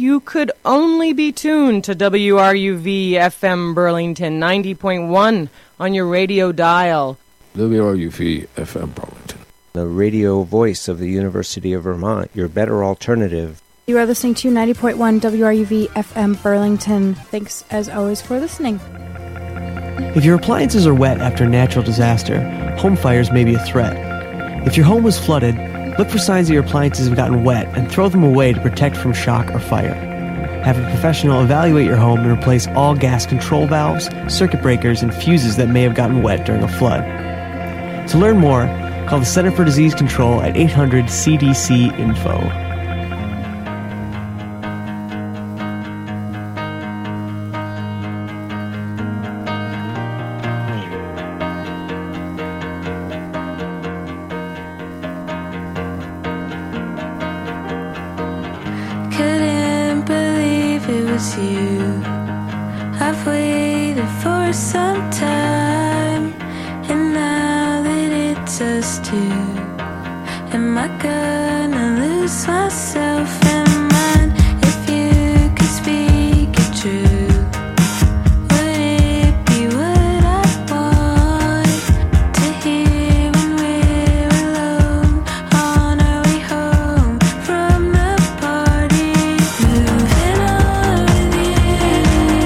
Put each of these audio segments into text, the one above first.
you could only be tuned to WRUV FM Burlington 90.1 on your radio dial. WRUV FM Burlington, the radio voice of the University of Vermont, your better alternative. You are listening to 90.1 WRUV FM Burlington. Thanks, as always, for listening. If your appliances are wet after a natural disaster, home fires may be a threat. If your home was flooded, look for signs that your appliances have gotten wet and throw them away to protect from shock or fire. Have a professional evaluate your home and replace all gas control valves, circuit breakers, and fuses that may have gotten wet during a flood. To learn more, call the Center for Disease Control at 800-CDC-INFO. Couldn't believe it was you. I've waited for some time, and now that it's us two, am I gonna lose myself in mine? If you could speak it true, would it be what I want to hear when we're alone on our way home from the party? Moving on with you.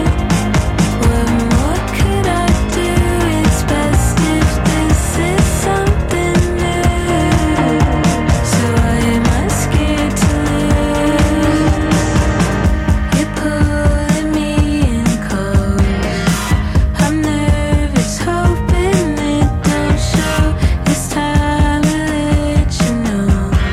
What more could I do? It's best if this is something new. So why am I scared to lose? You're pulling me in close. I'm nervous, hoping it don't show. This time I'll let you know.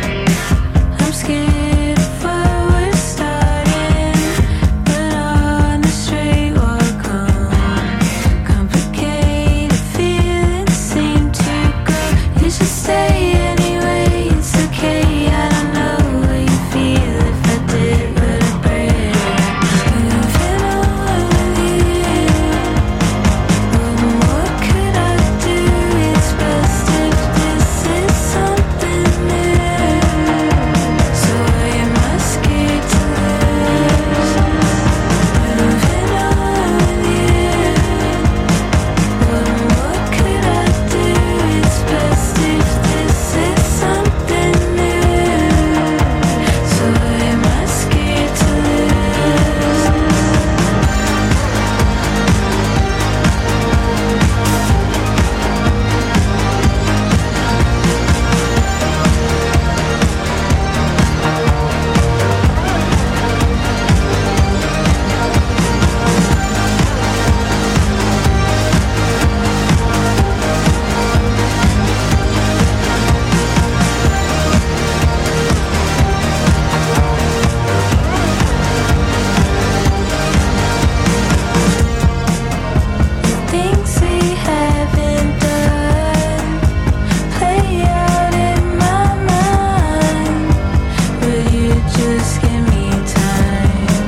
I'm scared of what we're starting, but on the straight walk home, complicated feelings seem to grow. You should stay anyway, it's okay. I don't know what you feel. If I did, would I break? Moving on with you. What more could I do? It's best if this is something new. So why am I scared to lose? Moving on with you. What more could I do? It's best if this is something new. So why am I scared to lose? Things we haven't done play out in my mind. Will you just give me time?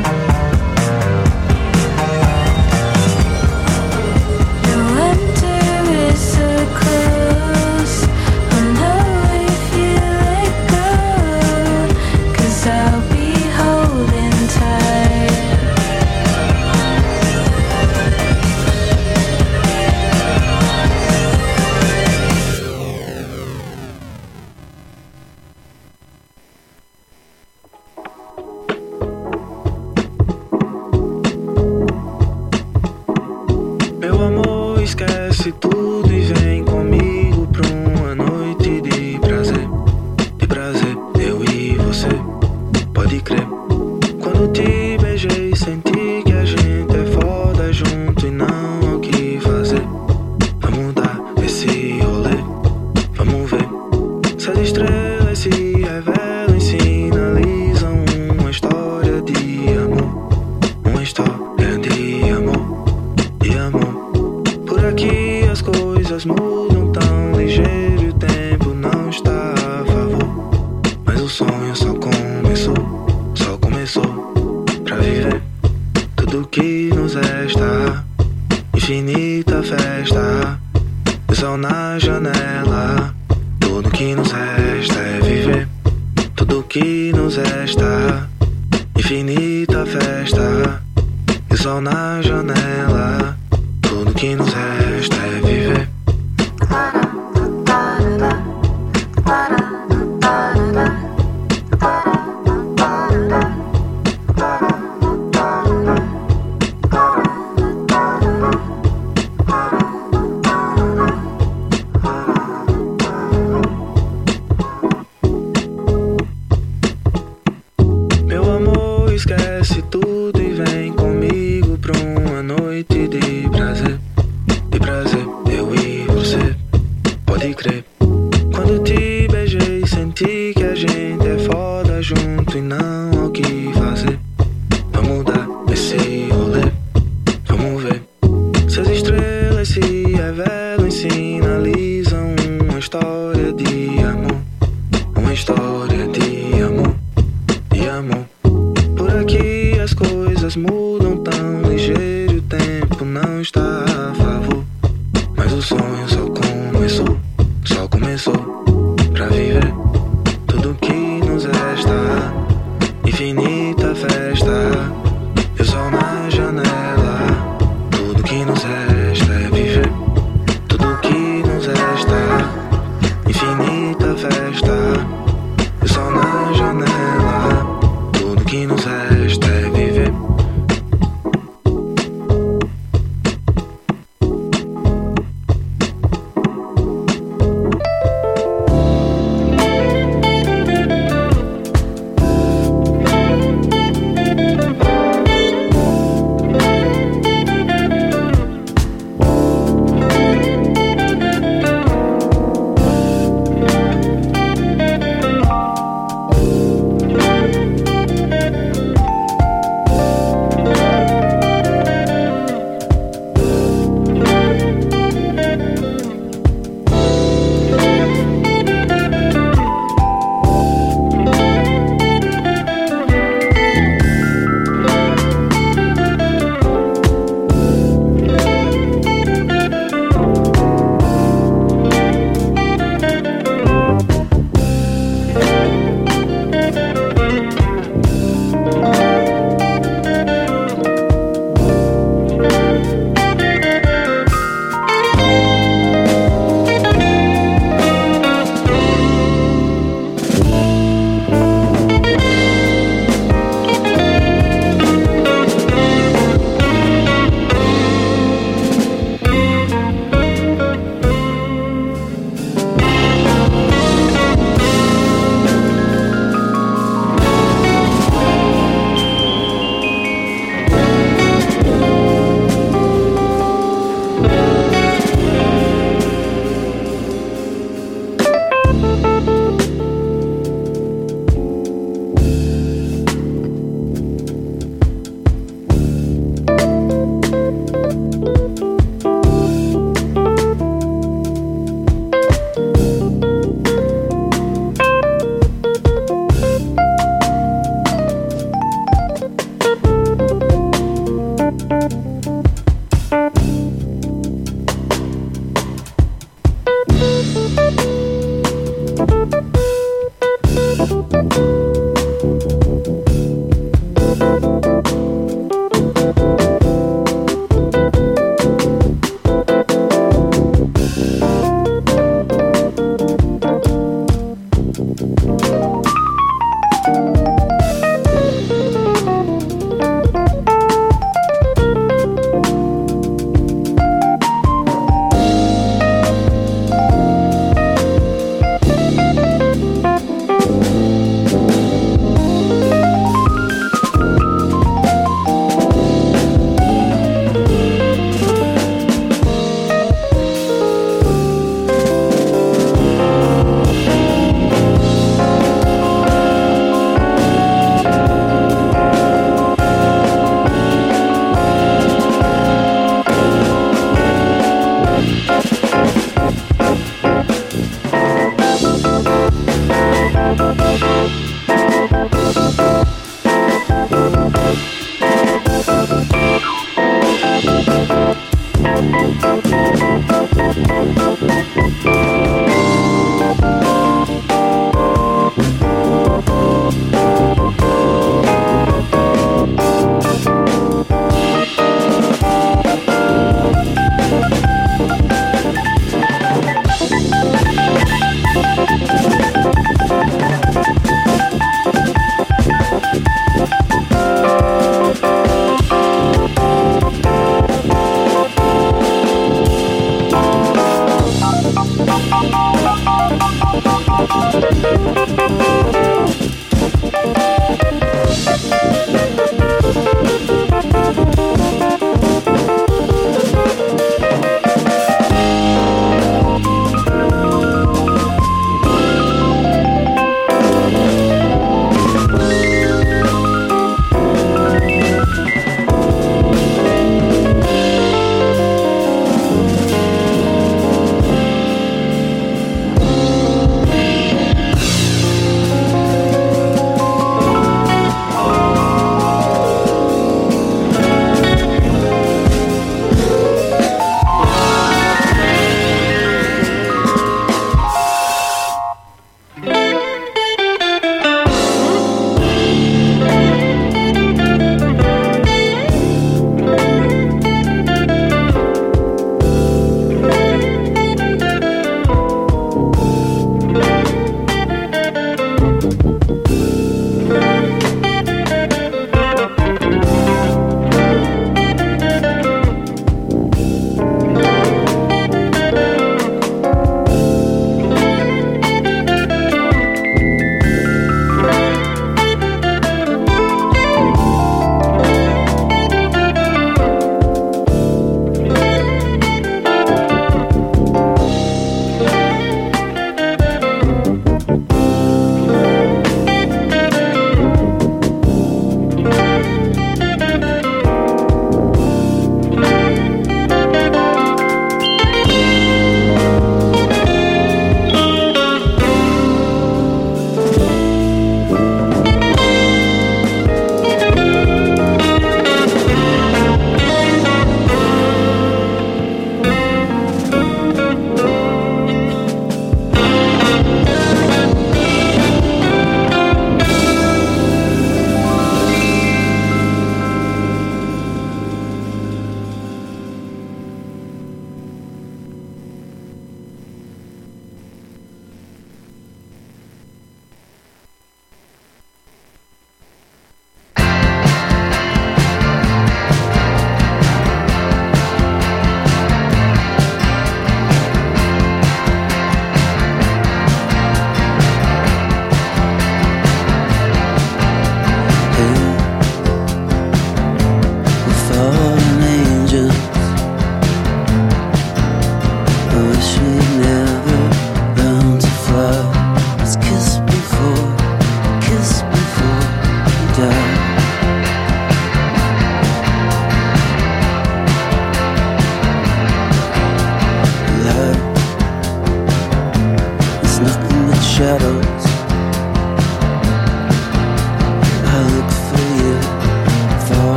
No wonder we're so close. I know if you let go, 'cause I'll be holding tight. Meu amor, esquece tudo e vem comigo pra uma noite de prazer. De prazer, eu e você, pode crer. Quando te beijei, senti que a gente é foda junto e não há o que fazer. Vamos dar esse rolê, vamos ver se as estrelas se revelam e sinalizam uma história de amor. Uma história de amor, de amor. Por aqui as coisas mudam tão ligeiro e o tempo não está a favor. Mas o sonho só começou pra viver. Tudo que nos resta, infinita festa, o sol na janela. Tudo que nos resta é viver. Tudo que nos resta, infinita festa, e o sol na janela. Tudo que nos resta é viver. Esquece tudo e vem comigo pra uma noite de prazer. De prazer, eu e você, pode crer. Quando te beijei, senti que a gente é foda junto e não há o que fazer. Vamos dar esse rolê, vamos ver se as estrelas se revelam e sinalizam uma história de amor. Uma história de amor, de amor. Aqui as coisas mudam tão ligeiro, o tempo não está a favor. Mas o sonho só começou pra viver. Tudo que nos resta, infinita festa, e o sol na janela. Tudo que nos resta é viver. Tudo que nos resta, infinita festa, e o sol na janela. Tudo que nos resta é viver.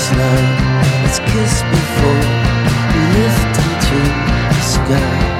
this night. Let's kiss before we lift into the sky.